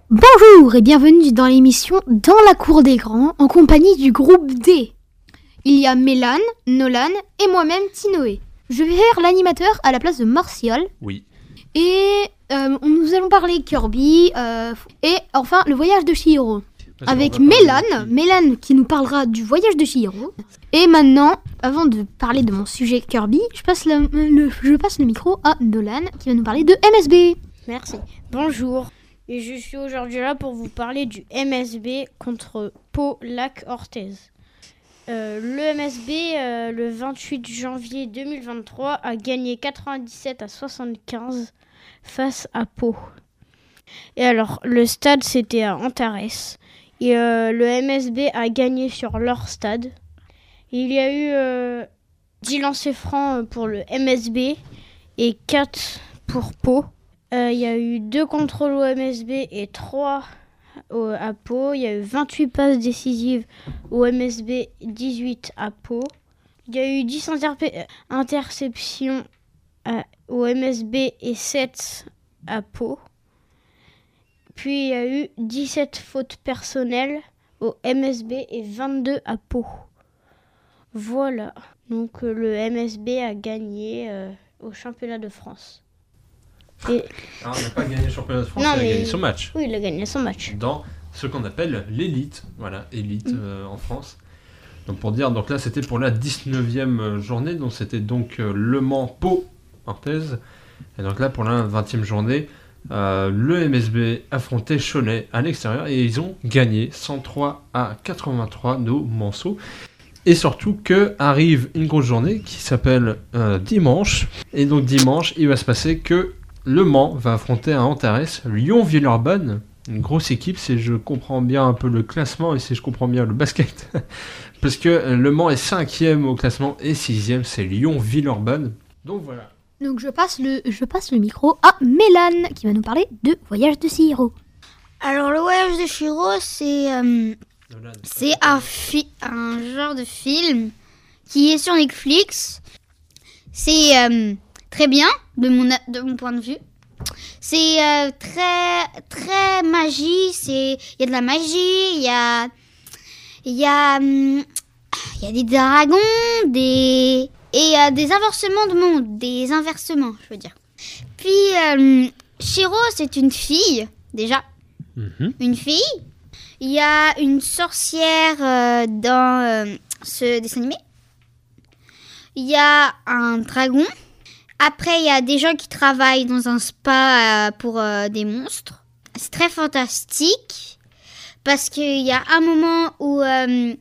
Bonjour et bienvenue dans l'émission Dans la cour des grands en compagnie du groupe D. Il y a Mélan, Nolan et moi-même Tinoé. Je vais faire l'animateur à la place de Martial. Oui. Et nous allons parler Kirby et enfin le voyage de Chihiro. Avec Mélan qui nous parlera du voyage de Chihiro. Et maintenant, avant de parler de mon sujet Kirby, je passe le micro à Nolan qui va nous parler de MSB. Merci. Bonjour. Et je suis aujourd'hui là pour vous parler du MSB contre Pau Lac Orthez. Le MSB, le 28 janvier 2023, a gagné 97-75 face à Pau. Et alors, le stade, c'était à Antares. Et le MSB a gagné sur leur stade. Il y a eu 10 lancers francs pour le MSB et 4 pour Pau. Il y a eu 2 contrôles au MSB et 3 à Pau. Il y a eu 28 passes décisives au MSB, 18 à Pau. Il y a eu 10 interceptions au MSB et 7 à Pau. Puis il y a eu 17 fautes personnelles au MSB et 22 à Pau. Voilà. Donc le MSB a gagné au championnat de France. Et... Alors, il n'a pas gagné le championnat de France, il a gagné son match. Oui, il a gagné son match. Dans ce qu'on appelle l'élite. Voilà, élite en France. Donc pour dire, donc là c'était pour la 19e journée, donc c'était donc Le Mans Pau Orthez. Et donc là pour la 20e journée, le MSB affrontait Cholet à l'extérieur et ils ont gagné 103-83 nos Manceaux. Et surtout que arrive une grosse journée qui s'appelle dimanche. Et donc dimanche, il va se passer que Le Mans va affronter à Antares Lyon-Villeurbanne, une grosse équipe, si je comprends bien un peu le classement et si je comprends bien le basket. Parce que Le Mans est 5e au classement et 6e, c'est Lyon-Villeurbanne. Donc voilà. Donc je passe le micro à Mélan qui va nous parler de Voyage de Chihiro. Alors le Voyage de Chihiro, c'est un genre de film qui est sur Netflix. C'est très bien de mon point de vue. C'est très très magie. Il y a de la magie. Il y a des dragons, des inversements de monde, des inversements, je veux dire. Puis Chihiro, c'est une fille déjà, une fille. Il y a une sorcière dans ce dessin animé. Il y a un dragon. Après, il y a des gens qui travaillent dans un spa pour des monstres. C'est très fantastique parce qu'il y a un moment où il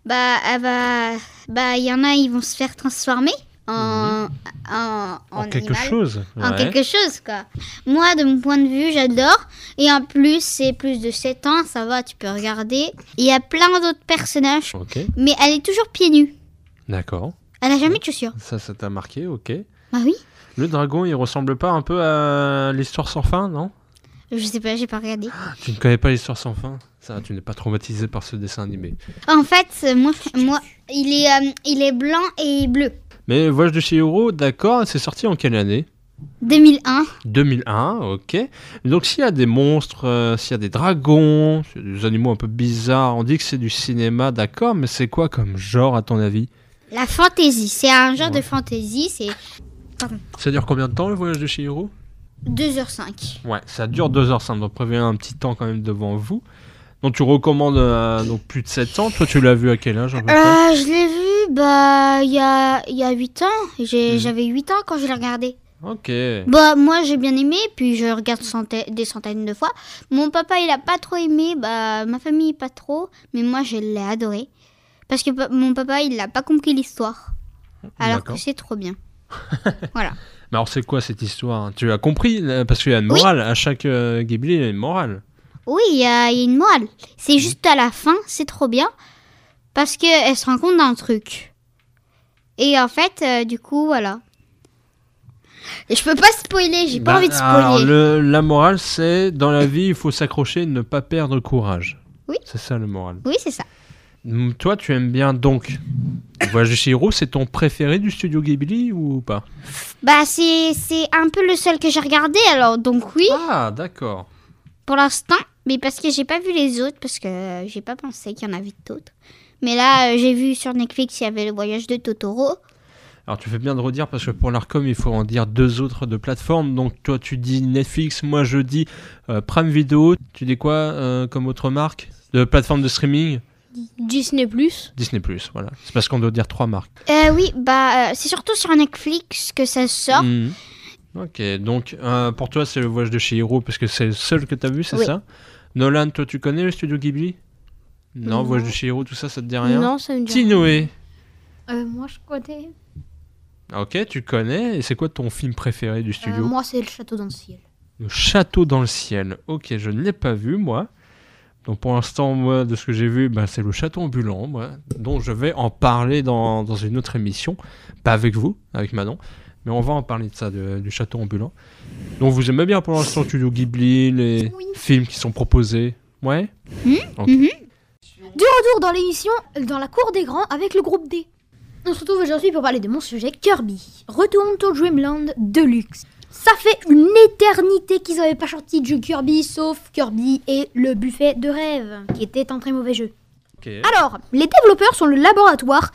y en a, ils vont se faire transformer en quelque animal, chose. En quelque chose, quoi. Moi, de mon point de vue, j'adore. Et en plus, c'est plus de 7 ans, ça va, tu peux regarder. Il y a plein d'autres personnages, mais elle est toujours pieds nus. D'accord. Elle n'a jamais de chaussures. Ça t'a marqué, ok. Ah oui. Le dragon, il ressemble pas un peu à l'Histoire sans fin, non ? Je sais pas, j'ai pas regardé. Tu ne connais pas l'Histoire sans fin ? Ça, tu n'es pas traumatisé par ce dessin animé. En fait, moi, il est blanc et bleu. Mais Voyage de Chihiro, d'accord, c'est sorti en quelle année ? 2001. 2001, ok. Donc s'il y a des monstres, s'il y a des dragons, des animaux un peu bizarres, on dit que c'est du cinéma, d'accord, mais c'est quoi comme genre à ton avis ? La fantaisie, c'est un genre de fantaisie, c'est... Pardon. Ça dure combien de temps le Voyage de Chihiro ? 2h05. Ouais, ça dure 2h05, donc prévoyez un petit temps quand même devant vous. Donc tu recommandes donc plus de 7 ans. Toi, tu l'as vu à quel âge à peu près ? Je l'ai vu il y a 8 ans. J'avais 8 ans quand je l'ai regardé. Ok. Moi j'ai bien aimé, puis je regarde des centaines de fois. Mon papa il a pas trop aimé, ma famille pas trop, mais moi je l'ai adoré. Parce que mon papa il a pas compris l'histoire. Alors que c'est trop bien. Voilà. Mais alors c'est quoi cette histoire ? Tu as compris ? Parce qu'il y a une morale, à chaque Ghibli il y a une morale. Oui, il y a une morale. C'est juste à la fin, c'est trop bien. Parce qu'elle se rend compte d'un truc. Et en fait, du coup, voilà. Et je peux pas spoiler, j'ai pas envie de spoiler. Alors, la morale, c'est dans la vie, il faut s'accrocher et ne pas perdre courage. Oui. C'est ça le moral. Oui, c'est ça. Toi, tu aimes bien donc Voyage de Chihiro, c'est ton préféré du studio Ghibli ou pas ? C'est un peu le seul que j'ai regardé, alors donc oui. Ah, d'accord. Pour l'instant, Mais parce que j'ai pas vu les autres, parce que j'ai pas pensé qu'il y en avait d'autres. Mais là, j'ai vu sur Netflix, il y avait le voyage de Totoro. Alors tu fais bien de redire parce que pour l'Arcom il faut en dire 2 autres de plateformes. Donc toi tu dis Netflix, moi je dis Prime Video. Tu dis quoi comme autre marque de plateforme de streaming? Disney+. Disney+, voilà. C'est parce qu'on doit dire 3 marques. Oui, c'est surtout sur Netflix que ça sort. Mhm. Ok, donc pour toi c'est le voyage de Chihiro parce que c'est le seul que t'as vu, c'est Oui. ça? Nolan, toi tu connais le studio Ghibli? Non, Non. voyage de Chihiro, tout ça, ça te dit rien? Non, ça me dit Si, rien. Noé. Moi, je connais. Ok, tu connais. Et c'est quoi ton film préféré du studio? Moi, c'est Le Château dans le ciel. Le Château dans le ciel. Ok, je ne l'ai pas vu, moi. Donc pour l'instant, moi, de ce que j'ai vu, c'est le Château ambulant, moi, dont je vais en parler dans une autre émission. Pas avec vous, avec Manon. Mais on va en parler de ça, du Château ambulant. Donc vous aimez bien pour l'instant le studio Ghibli, les Oui. films qui sont proposés? Ouais. Ok. De retour dans l'émission, dans la cour des grands avec le groupe D. On se retrouve aujourd'hui pour parler de mon sujet Kirby. Retourne to Dreamland Deluxe. Ça fait une éternité qu'ils n'avaient pas sorti de jeu Kirby, sauf Kirby et le buffet de rêve, qui était un très mauvais jeu. Ok. Alors, les développeurs sont le laboratoire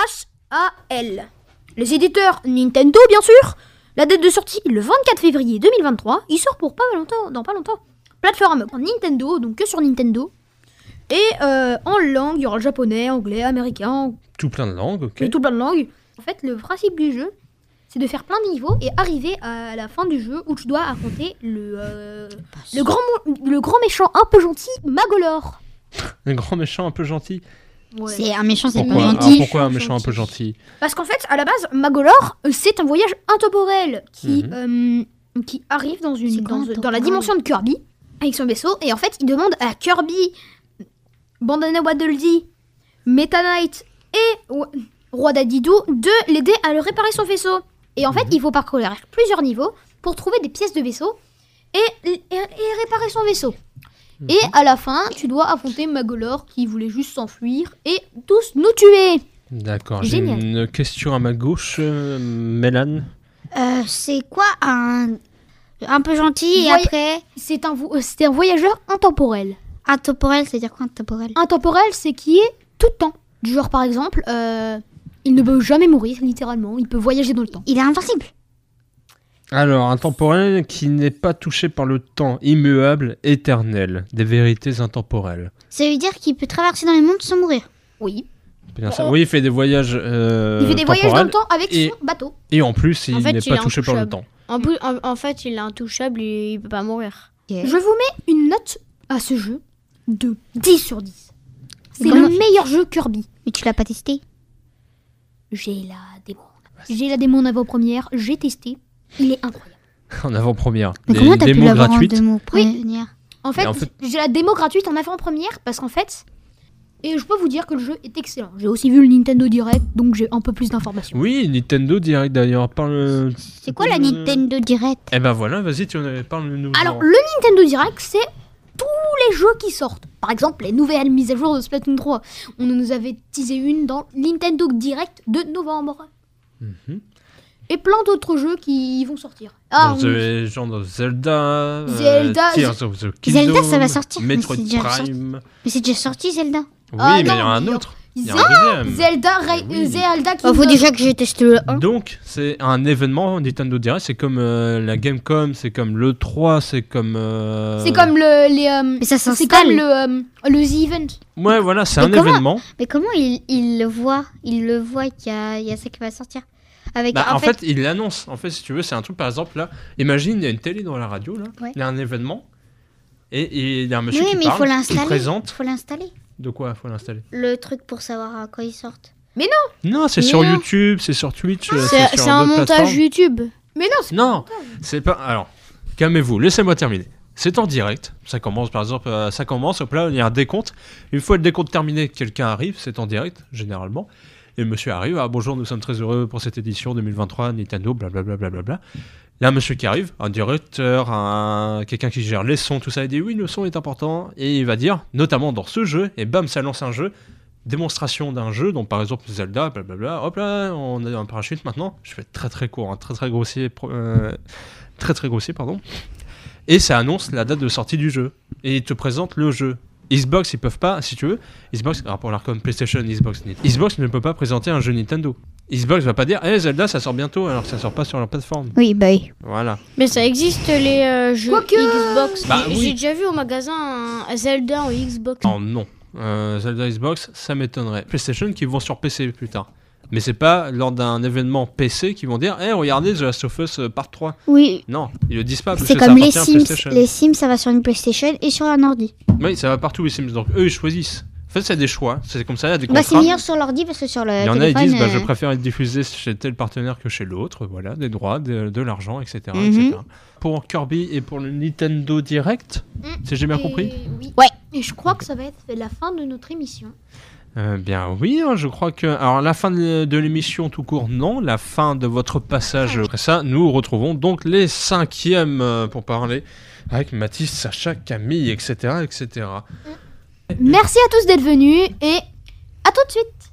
HAL. Les éditeurs Nintendo, bien sûr. La date de sortie, le 24 février 2023. Il sort pour dans pas longtemps. Plateforme pour Nintendo, donc que sur Nintendo. Et en langue, il y aura le japonais, anglais, américain, Tout plein de langues, ok. tout plein de langues. En fait, le principe du jeu, c'est de faire plein de niveaux et arriver à la fin du jeu où tu dois affronter le grand méchant un peu gentil, Magolor. Un grand méchant un peu gentil. C'est un méchant, c'est pas Pourquoi, gentil. alors pourquoi un méchant un peu gentil? Parce qu'en fait, à la base, Magolor, c'est un voyage intemporel qui arrive C'est quoi, dans la intemporel dimension de Kirby avec son vaisseau. Et en fait, il demande à Kirby, Bandana Waddle-Dee, Meta Knight et Roi Dadidou de l'aider à le réparer son vaisseau. Et en fait, il faut parcourir plusieurs niveaux pour trouver des pièces de vaisseau et réparer son vaisseau. Et à la fin, tu dois affronter Magolor qui voulait juste s'enfuir et tous nous tuer. D'accord, j'ai Génial. une question à ma gauche, Mélane. C'est quoi un peu gentil et Voy- après C'est un voyageur intemporel. intemporel, c'est-à-dire quoi intemporel? Intemporel, c'est qui est tout le temps. Du genre, par exemple, il ne peut jamais mourir, littéralement. Il peut voyager dans le temps. Il est invincible. Alors, un temporel qui n'est pas touché par le temps, immuable, éternel, des vérités intemporelles. Ça veut dire qu'il peut traverser dans les mondes sans mourir. Oui. Bien ça. Oui, il fait des voyages Il fait des voyages dans temporels, le temps avec et- son bateau. et en plus, il En fait, n'est il pas est touché par le intouchable. temps. En fait, il est intouchable et il peut pas mourir. Je vous mets une note à ce jeu de 10 sur 10. C'est Comment- le meilleur jeu Kirby. Mais tu l'as pas testé? J'ai la démo. J'ai la démo en avant-première, j'ai testé. Il est incroyable. En avant-première. Mais Des comment t'as pu démos l'avoir en gratuites. démo prévenir? En fait, Et en fait- j'ai la démo gratuite en avant-première parce qu'en fait, et je peux vous dire que le jeu est excellent. J'ai aussi vu le Nintendo Direct, donc j'ai un peu plus d'informations. Oui, Nintendo Direct d'ailleurs. Parle. C'est quoi la Nintendo Direct? Eh ben voilà, vas-y, parle-nous. Alors, le Nintendo Direct, c'est tous les jeux qui sortent. Par exemple, les nouvelles mises à jour de Splatoon 3. On nous avait teasé une dans Nintendo Direct de novembre. Mhm. Et plein d'autres jeux qui vont sortir. Ah, Dans Zelda. Zelda, Tears of the Kingdom, Zelda, ça va sortir, mais Metroid c'est déjà Prime. Mais c'est déjà sorti Zelda. Oui, Ah, mais il y en non, a un il y a- autre. Il y a un deuxième. Oui. Zelda qui Oh, faut déjà que j'ai testé le 1. Donc, c'est un événement Nintendo Direct, c'est comme la Gamecom, c'est comme le 3, c'est comme... C'est comme Mais ça c'est s'installe. comme le The Event. Ouais, voilà, c'est Mais un comment événement. Mais comment il le voit? Il le voit qu'il y a ça qui va sortir. Avec, Bah, en fait, il l'annonce. En fait, si tu veux, c'est un truc, par exemple, là, imagine, il y a une télé dans la radio, là, Ouais. il y a un événement, et il y a un monsieur oui, qui mais il parle, faut qui l'installer. présente... Il faut l'installer. De quoi faut l'installer? Le truc pour savoir à quoi ils sortent. Non, c'est Mais sur non. YouTube, c'est sur Twitch, C'est sur un d'autres montage plateformes. YouTube. Mais non, c'est Non, c'est pas... Alors, calmez-vous, laissez-moi terminer. C'est en direct, ça commence par exemple, hop là, il y a un décompte. Une fois le décompte terminé, quelqu'un arrive, c'est en direct, généralement. Et le monsieur arrive, ah bonjour, nous sommes très heureux pour cette édition 2023, Nintendo, blablabla. Blablabla. Là, un monsieur qui arrive, un directeur, quelqu'un qui gère les sons, tout ça, il dit oui, le son est important, et il va dire, notamment dans ce jeu, et bam, ça lance un jeu, démonstration d'un jeu, donc par exemple Zelda, blablabla, hop là, on a un parachute maintenant, je fais très très court, hein, très très grossier, pardon. et ça annonce la date de sortie du jeu. Et ils te présentent le jeu. Xbox, ils peuvent pas, si tu veux. Xbox, rapport à comme PlayStation, Xbox ne peut pas présenter un jeu Nintendo. Xbox va pas dire, Zelda, ça sort bientôt, alors que ça sort pas sur leur plateforme. Oui, bah oui. Voilà. Mais ça existe les jeux Xbox. Bah, oui. J'ai déjà vu au magasin un Zelda en Xbox. Oh non. Zelda Xbox, ça m'étonnerait. PlayStation qui vont sur PC plus tard. Mais c'est pas lors d'un événement PC qu'ils vont dire regardez The Last of Us Part 3. Oui. Non, ils le disent pas parce C'est que ça comme les appartient à Sims. PlayStation. Les Sims, ça va sur une PlayStation et sur un ordi. Oui, ça va partout les Sims. Donc eux, ils choisissent. En fait, c'est des choix. C'est comme ça, il y a des Bah, c'est contrats. meilleur sur l'ordi parce que sur le Il y en a, ils téléphone... disent je préfère être diffusé chez tel partenaire que chez l'autre. Voilà, des droits, de l'argent, etc., Mhm. etc. Pour Kirby et pour le Nintendo Direct, si j'ai bien compris. Oui. Ouais. Et je crois que ça va être la fin de notre émission. Bien oui, hein, je crois que... Alors la fin de l'émission tout court, non. La fin de votre passage, après ça, nous retrouvons donc les 5e pour parler avec Mathis, Sacha, Camille, etc., etc. Merci à tous d'être venus et à tout de suite.